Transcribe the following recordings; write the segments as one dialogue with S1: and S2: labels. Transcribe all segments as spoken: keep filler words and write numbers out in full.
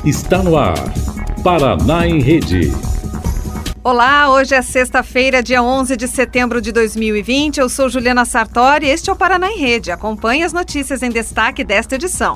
S1: Está no ar, Paraná em Rede.
S2: Olá, hoje é sexta-feira, dia onze de setembro de dois mil e vinte. Eu sou Juliana Sartori e este é o Paraná em Rede. Acompanhe as notícias em destaque desta edição.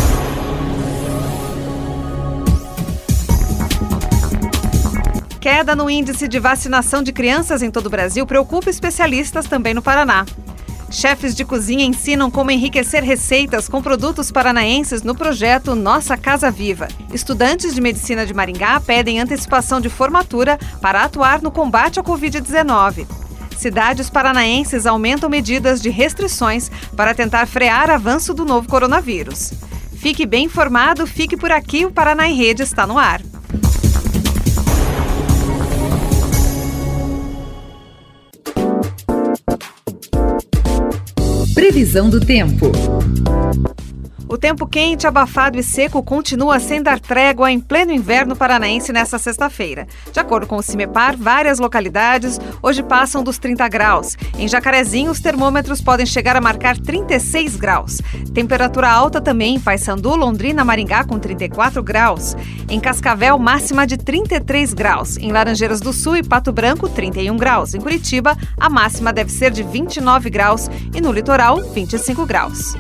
S2: Queda no índice de vacinação de crianças em todo o Brasil preocupa especialistas também no Paraná. Chefes de cozinha ensinam como enriquecer receitas com produtos paranaenses no projeto Nossa Casa Viva. Estudantes de medicina de Maringá pedem antecipação de formatura para atuar no combate à covid dezenove. Cidades paranaenses aumentam medidas de restrições para tentar frear avanço do novo coronavírus. Fique bem informado, fique por aqui, o Paraná em Rede está no ar.
S3: Previsão do tempo.
S2: O tempo quente, abafado e seco continua sem dar trégua em pleno inverno paranaense nesta sexta-feira. De acordo com o CIMEPAR, várias localidades hoje passam dos trinta graus. Em Jacarezinho, os termômetros podem chegar a marcar trinta e seis graus. Temperatura alta também em Paysandu, Londrina, Maringá com trinta e quatro graus. Em Cascavel, máxima de trinta e três graus. Em Laranjeiras do Sul e Pato Branco, trinta e um graus. Em Curitiba, a máxima deve ser de vinte e nove graus e no litoral, vinte e cinco graus.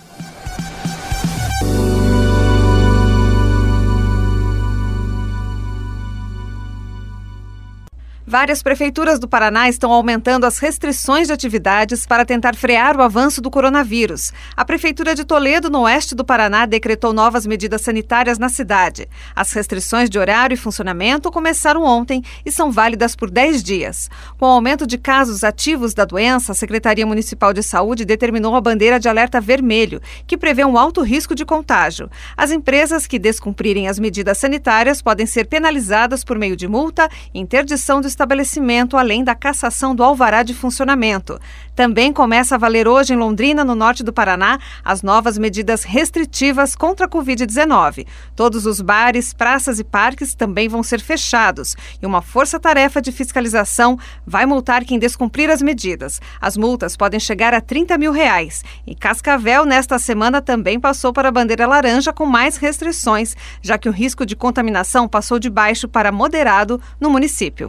S2: Várias prefeituras do Paraná estão aumentando as restrições de atividades para tentar frear o avanço do coronavírus. A Prefeitura de Toledo, no oeste do Paraná, decretou novas medidas sanitárias na cidade. As restrições de horário e funcionamento começaram ontem e são válidas por dez dias. Com o aumento de casos ativos da doença, a Secretaria Municipal de Saúde determinou a bandeira de alerta vermelho, que prevê um alto risco de contágio. As empresas que descumprirem as medidas sanitárias podem ser penalizadas por meio de multa e interdição do estabelecimento, além da cassação do alvará de funcionamento. Também começa a valer hoje em Londrina, no norte do Paraná, as novas medidas restritivas contra a covid dezenove. Todos os bares, praças e parques também vão ser fechados e uma força-tarefa de fiscalização vai multar quem descumprir as medidas. As multas podem chegar a trinta mil reais. E Cascavel, nesta semana, também passou para a bandeira laranja com mais restrições, já que o risco de contaminação passou de baixo para moderado no município.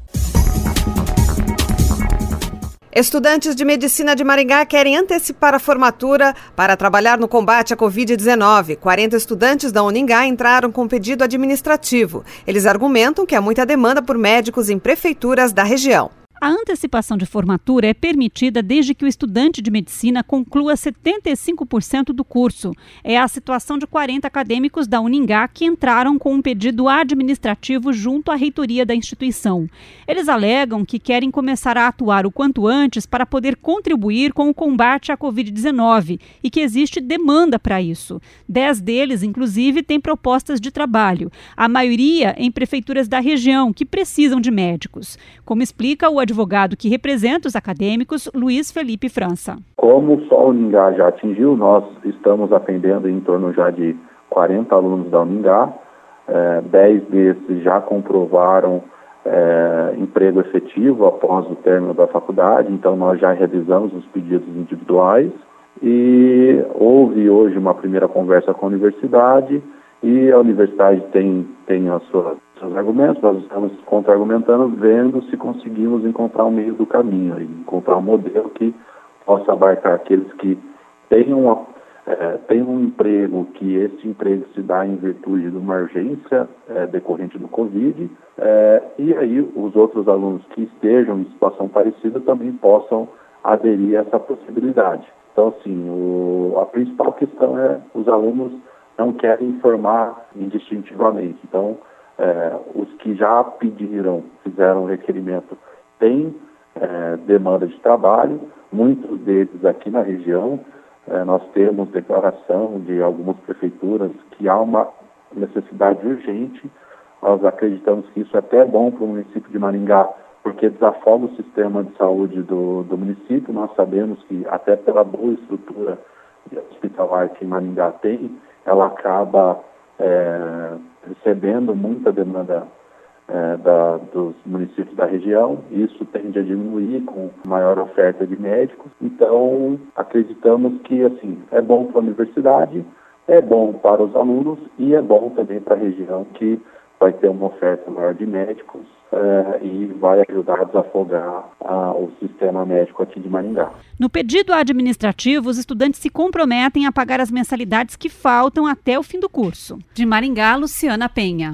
S2: Estudantes de medicina de Maringá querem antecipar a formatura para trabalhar no combate à covid dezenove. quarenta estudantes da Uningá entraram com pedido administrativo. Eles argumentam que há muita demanda por médicos em prefeituras da região.
S4: A antecipação de formatura é permitida desde que o estudante de medicina conclua setenta e cinco por cento do curso. É a situação de quarenta acadêmicos da Uningá que entraram com um pedido administrativo junto à reitoria da instituição. Eles alegam que querem começar a atuar o quanto antes para poder contribuir com o combate à covid dezenove e que existe demanda para isso. Dez deles, inclusive, têm propostas de trabalho. A maioria em prefeituras da região que precisam de médicos. Como explica o advogado que representa os acadêmicos, Luiz Felipe França.
S5: Como só a Uningá já atingiu, nós estamos atendendo em torno já de quarenta alunos da Uningá, é, dez desses já comprovaram é, emprego efetivo após o término da faculdade, então nós já revisamos os pedidos individuais e houve hoje uma primeira conversa com a universidade e a universidade tem, tem as suas seus argumentos, nós estamos contra-argumentando, vendo se conseguimos encontrar um meio do caminho, encontrar um modelo que possa abarcar aqueles que tenham, é, tenham um emprego, que esse emprego se dá em virtude de uma urgência é, decorrente do Covid, é, e aí os outros alunos que estejam em situação parecida também possam aderir a essa possibilidade. Então, assim, o, a principal questão é os alunos não querem formar indistintivamente. Então, É, os que já pediram, fizeram o requerimento, têm é, demanda de trabalho, muitos deles aqui na região. É, nós temos declaração de algumas prefeituras que há uma necessidade urgente. Nós acreditamos que isso é até bom para o município de Maringá, porque desafoga o sistema de saúde do, do município. Nós sabemos que até pela boa estrutura hospitalar que Maringá tem, ela acaba é, recebendo muita demanda é, da, dos municípios da região. Isso tende a diminuir com maior oferta de médicos. Então, acreditamos que assim, é bom para a universidade, É bom para os alunos e é bom também para a região, que vai ter uma oferta maior de médicos eh, e vai ajudar a desafogar ah, o sistema médico aqui de Maringá.
S4: No pedido administrativo, os estudantes se comprometem a pagar as mensalidades que faltam até o fim do curso. De Maringá, Luciana Penha.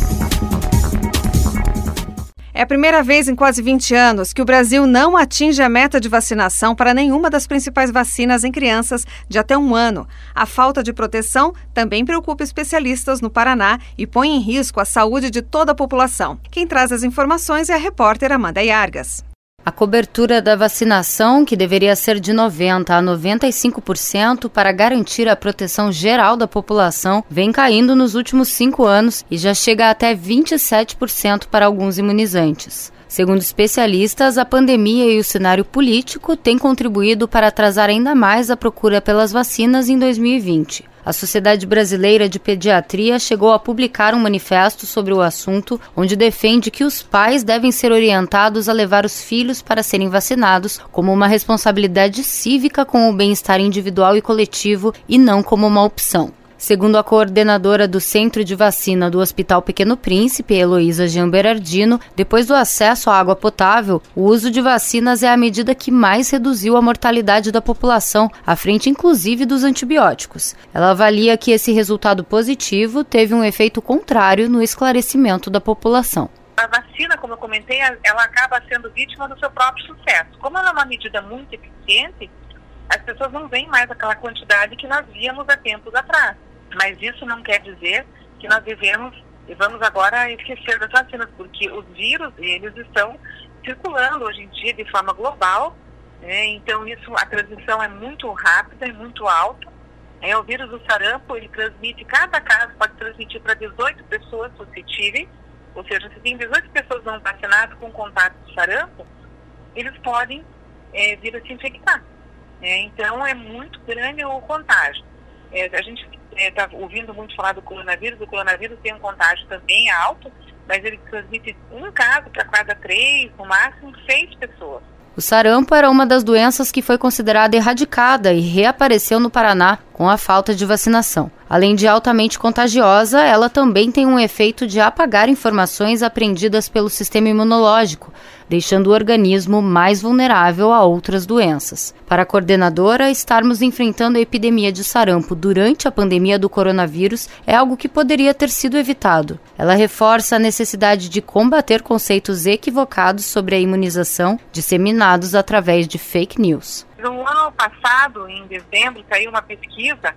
S2: É a primeira vez em quase vinte anos que o Brasil não atinge a meta de vacinação para nenhuma das principais vacinas em crianças de até um ano. A falta de proteção também preocupa especialistas no Paraná e põe em risco a saúde de toda a população. Quem traz as informações é a repórter Amanda Yargas.
S6: A cobertura da vacinação, que deveria ser de noventa a noventa e cinco por cento para garantir a proteção geral da população, vem caindo nos últimos cinco anos e já chega a até vinte e sete por cento para alguns imunizantes. Segundo especialistas, a pandemia e o cenário político têm contribuído para atrasar ainda mais a procura pelas vacinas em dois mil e vinte. A Sociedade Brasileira de Pediatria chegou a publicar um manifesto sobre o assunto, onde defende que os pais devem ser orientados a levar os filhos para serem vacinados como uma responsabilidade cívica com o bem-estar individual e coletivo e não como uma opção. Segundo a coordenadora do Centro de Vacina do Hospital Pequeno Príncipe, Heloísa Gianberardino, depois do acesso à água potável, o uso de vacinas é a medida que mais reduziu a mortalidade da população, à frente inclusive dos antibióticos. Ela avalia que esse resultado positivo teve um efeito contrário no esclarecimento da população.
S7: A vacina, como eu comentei, ela acaba sendo vítima do seu próprio sucesso. Como ela é uma medida muito eficiente, as pessoas não veem mais aquela quantidade que nós víamos há tempos atrás. Mas isso não quer dizer que nós devemos, devemos agora esquecer das vacinas, porque os vírus, eles estão circulando hoje em dia de forma global, né? Então isso, a transmissão é muito rápida, é muito alta. É, o vírus do sarampo, ele transmite, cada caso pode transmitir para dezoito pessoas suscetíveis, ou seja, se tem dezoito pessoas não vacinadas com contato com sarampo, eles podem é, vir a se infectar. É, então é muito grande o contágio. É, a gente está é, ouvindo muito falar do coronavírus, o coronavírus tem um contágio também alto, mas ele transmite um caso para cada três, no máximo seis pessoas.
S6: O sarampo era uma das doenças que foi considerada erradicada e reapareceu no Paraná com a falta de vacinação. Além de altamente contagiosa, ela também tem um efeito de apagar informações aprendidas pelo sistema imunológico, deixando o organismo mais vulnerável a outras doenças. Para a coordenadora, estarmos enfrentando a epidemia de sarampo durante a pandemia do coronavírus é algo que poderia ter sido evitado. Ela reforça a necessidade de combater conceitos equivocados sobre a imunização, disseminados através de fake news.
S7: No ano passado, em dezembro, saiu uma pesquisa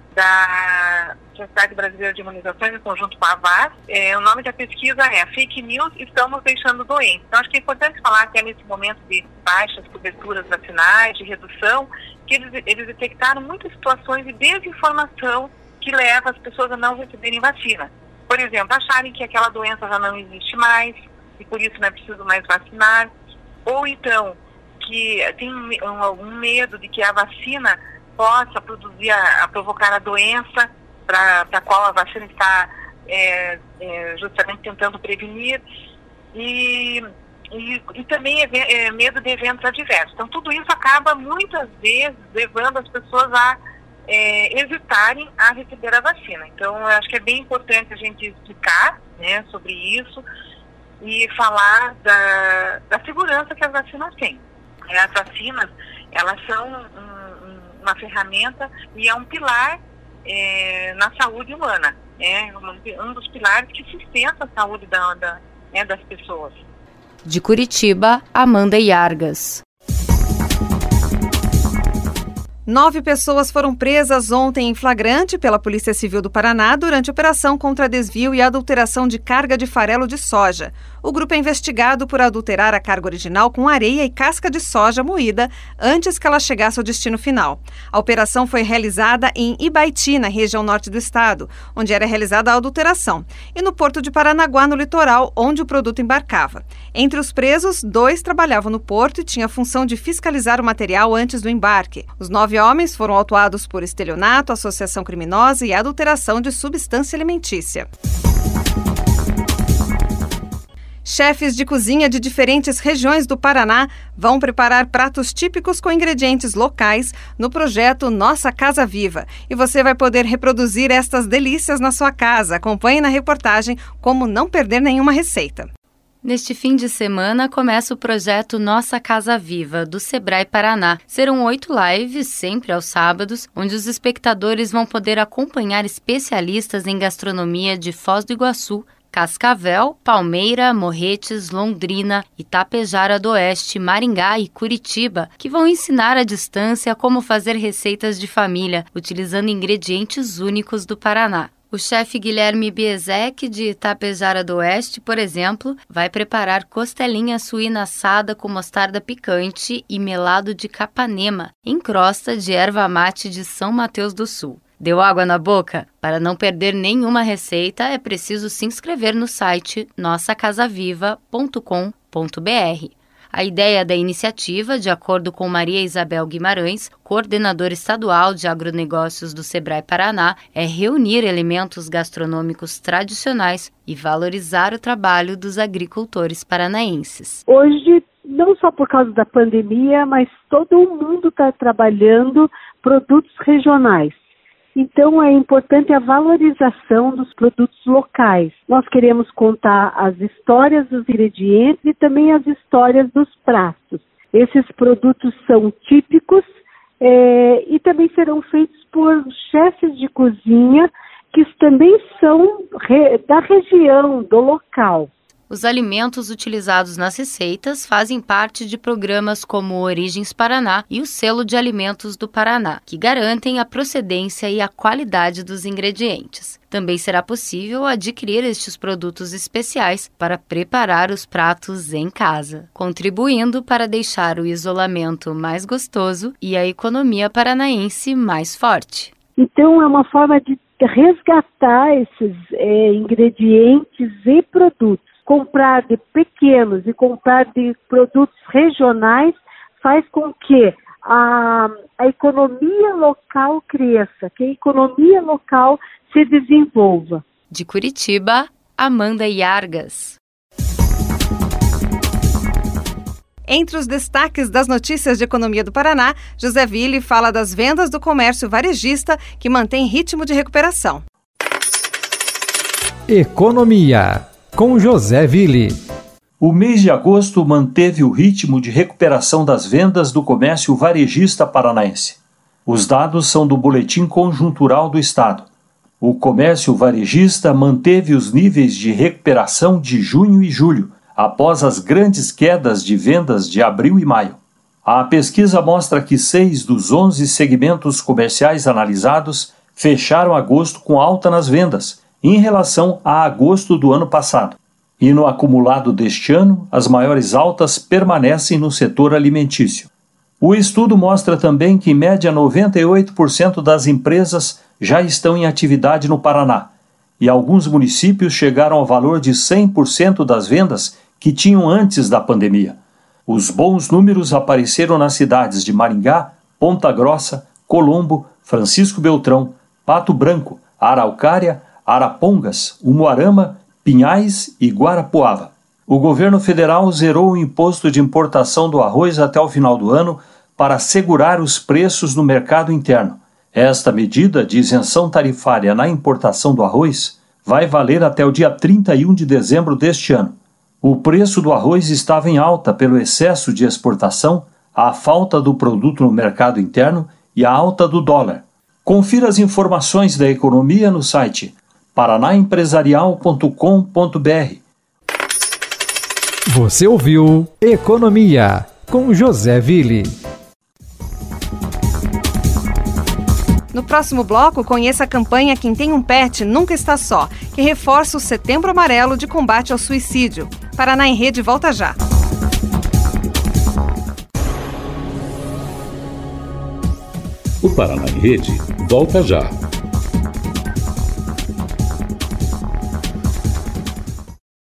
S7: da Sociedade Brasileira de Imunizações, em conjunto com a VAS. É, o nome da pesquisa é Fake News Estamos Deixando Doentes. Então, acho que é importante falar até nesse momento de baixas coberturas vacinais, de redução, que eles, eles detectaram muitas situações de desinformação que leva as pessoas a não receberem vacina. Por exemplo, acharem que aquela doença já não existe mais e por isso não é preciso mais vacinar. Ou então, que tem algum medo de que a vacina possa produzir, a, a provocar a doença para a qual a vacina está é, é, justamente tentando prevenir, e, e, e também é, é, medo de eventos adversos. Então, tudo isso acaba muitas vezes levando as pessoas a é, hesitarem a receber a vacina. Então, eu acho que é bem importante a gente explicar, né, sobre isso e falar da, da segurança que as vacinas têm. As vacinas, elas são um, uma ferramenta e é um pilar é, na saúde humana, é um, um dos pilares que sustenta a saúde da, da, né, das pessoas.
S6: De Curitiba, Amanda Yargas.
S2: Nove pessoas foram presas ontem em flagrante pela Polícia Civil do Paraná durante a operação contra desvio e adulteração de carga de farelo de soja. O grupo é investigado por adulterar a carga original com areia e casca de soja moída antes que ela chegasse ao destino final. A operação foi realizada em Ibaiti, na região norte do estado, onde era realizada a adulteração, e no porto de Paranaguá, no litoral, onde o produto embarcava. Entre os presos, dois trabalhavam no porto e tinham a função de fiscalizar o material antes do embarque. Os nove homens foram autuados por estelionato, associação criminosa e adulteração de substância alimentícia. Chefes de cozinha de diferentes regiões do Paraná vão preparar pratos típicos com ingredientes locais no projeto Nossa Casa Viva. E você vai poder reproduzir estas delícias na sua casa. Acompanhe na reportagem como não perder nenhuma receita.
S6: Neste fim de semana, começa o projeto Nossa Casa Viva, do Sebrae Paraná. Serão oito lives, sempre aos sábados, onde os espectadores vão poder acompanhar especialistas em gastronomia de Foz do Iguaçu, Cascavel, Palmeira, Morretes, Londrina, Itapejara do Oeste, Maringá e Curitiba, que vão ensinar à distância como fazer receitas de família, utilizando ingredientes únicos do Paraná. O chefe Guilherme Biesek, de Itapejara do Oeste, por exemplo, vai preparar costelinha suína assada com mostarda picante e melado de capanema, em crosta de erva mate de São Mateus do Sul. Deu água na boca? Para não perder nenhuma receita, é preciso se inscrever no site nossa casa viva ponto com ponto b r. A ideia da iniciativa, de acordo com Maria Isabel Guimarães, coordenadora estadual de agronegócios do Sebrae Paraná, é reunir elementos gastronômicos tradicionais e valorizar o trabalho dos agricultores paranaenses.
S8: Hoje, não só por causa da pandemia, mas todo mundo está trabalhando produtos regionais. Então, é importante a valorização dos produtos locais. Nós queremos contar as histórias dos ingredientes e também as histórias dos pratos. Esses produtos são típicos é, e também serão feitos por chefes de cozinha que também são re, da região, do local.
S6: Os alimentos utilizados nas receitas fazem parte de programas como Origens Paraná e o Selo de Alimentos do Paraná, que garantem a procedência e a qualidade dos ingredientes. Também será possível adquirir estes produtos especiais para preparar os pratos em casa, contribuindo para deixar o isolamento mais gostoso e a economia paranaense mais forte.
S8: Então, é uma forma de resgatar esses é, ingredientes e produtos. Comprar de pequenos e comprar de produtos regionais faz com que a, a economia local cresça, que a economia local se desenvolva.
S6: De Curitiba, Amanda Iargas.
S2: Entre os destaques das notícias de economia do Paraná, José Ville fala das vendas do comércio varejista, que mantém ritmo de recuperação.
S9: Economia, com José Ville.
S10: O mês de agosto manteve o ritmo de recuperação das vendas do comércio varejista paranaense. Os dados são do Boletim Conjuntural do Estado. O comércio varejista manteve os níveis de recuperação de junho e julho, após as grandes quedas de vendas de abril e maio. A pesquisa mostra que seis dos onze segmentos comerciais analisados fecharam agosto com alta nas vendas, em relação a agosto do ano passado. E no acumulado deste ano, as maiores altas permanecem no setor alimentício. O estudo mostra também que, em média, noventa e oito por cento das empresas já estão em atividade no Paraná, e alguns municípios chegaram ao valor de cem por cento das vendas que tinham antes da pandemia. Os bons números apareceram nas cidades de Maringá, Ponta Grossa, Colombo, Francisco Beltrão, Pato Branco, Araucária, Arapongas, Umuarama, Pinhais e Guarapuava. O governo federal zerou o imposto de importação do arroz até o final do ano para assegurar os preços no mercado interno. Esta medida de isenção tarifária na importação do arroz vai valer até o dia trinta e um de dezembro deste ano. O preço do arroz estava em alta pelo excesso de exportação, a falta do produto no mercado interno e a alta do dólar. Confira as informações da economia no site paraná empresarial ponto com ponto b r.
S9: Você ouviu Economia, com José Ville.
S2: No próximo bloco, conheça a campanha Quem Tem um Pet Nunca Está Só, que reforça o Setembro Amarelo de combate ao suicídio. Paraná em Rede volta já.
S1: O Paraná em Rede volta já.